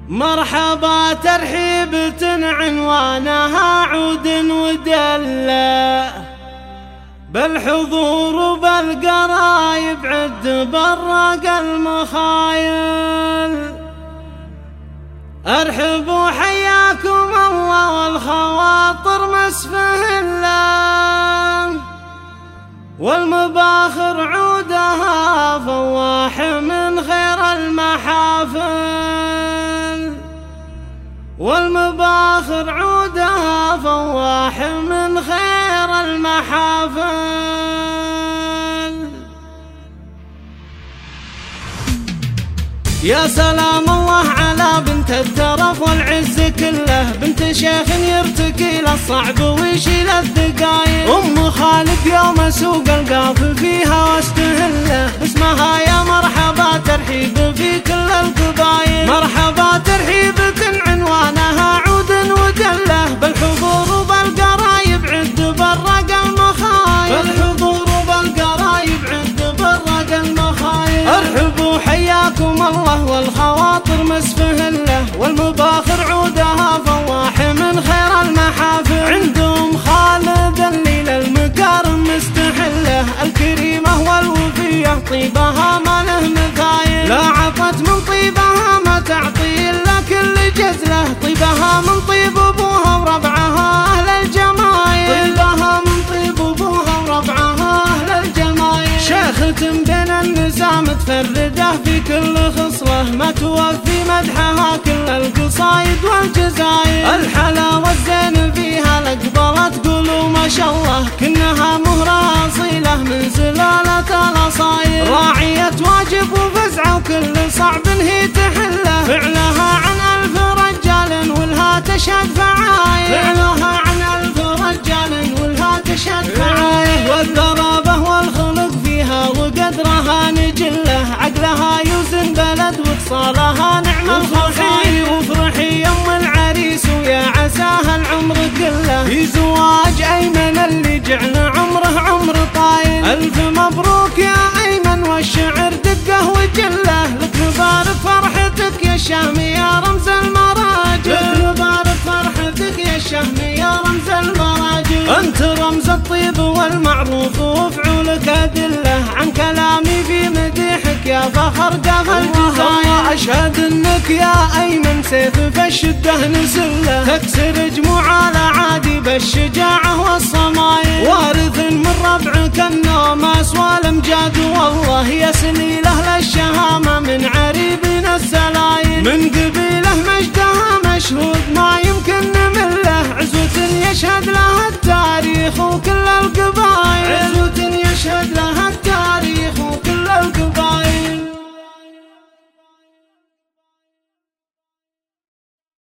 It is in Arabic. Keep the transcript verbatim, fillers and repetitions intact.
مرحبا ترحيبة عنوانها عود ودلة، بالحضور بالقرايب عد برق المخايل. ارحبوا حياكم الله والخواطر مسفه الله، والمباخر عودها فواح من خير المحافل، والمباخر عودها فواح من خير المحافل. يا سلام الله على بنت الترف والعز كله، بنت شيخ يرتكي للصعب ويشيل الثقايل. ام خالد يوم سوق القاف فيها واستهله، اسمها يا مرحبا ترحيب في كل القبايل. مرحبا ترحيبة عنوانها عود ودله، بالحضور وبالقرايب عد برق المخايل. بالحضور وبالقرايب عد برق المخايل. ارحبوا حياكم الله والخواطر مسفه له، والمباخر عودها فواح من خير المحافل. عندهم خالد الليل المكارم مستحله، الكريمة والوفية طيبها ما له مثايل. لا عطت من طيبها ما تعطي إلا كل جزله، طيبها من طيب أبوها وربعها أهل الجمايل. طيبها من طيب أبوها وربعها أهل الجمايل. شيخة بين النساء متفردة في كل خصلة، ما توفي مدحها كل القصايد والجزاير. الحلاوة الزين فيها لقبلت قولوا ما شاء الله، كنها مهرة أصيلة من سلالة الأصايل. راعية واجب وفزعة وكل صعب هي تحله، فعلها عن ألف رجال ولها تشهد فعايل. فعلها عن ألف رجال ولها تشهد فعايل. والثرابة والخلق فيها وقدرها نجله، عقلها يوزن بلد وخصالها نعم الخفي. وافرحي يم العريس ويا عساها العمر كله، في زواج أيمن اللي جعل عمره عمر طايل. ألف مبروك يا أيمن والشعر دقه وجله، لك نبارك فرحتك يا الشهم يا رمز المراجل. لك نبارك فرحتك يا الشهم يا رمز المراجل. أنت رمز الطيب والمعروف وفعولك أدلة، عن كلامي في مديحك يا فخر قف الجزاير. أشهد انك يا أيمن سيف في الشدة نزله، تكسر جموع الأعادي بالشجاعة والصمايل. وارث من ربعك النوماس والامجاد، والله يا سليله للشهامة من عريبنا السلايل. من قبيله مجدها مشهود ما يمكن نمله، عزوة يشهد لها التاريخ وكل القبايل. عزوة يشهد لها التاريخ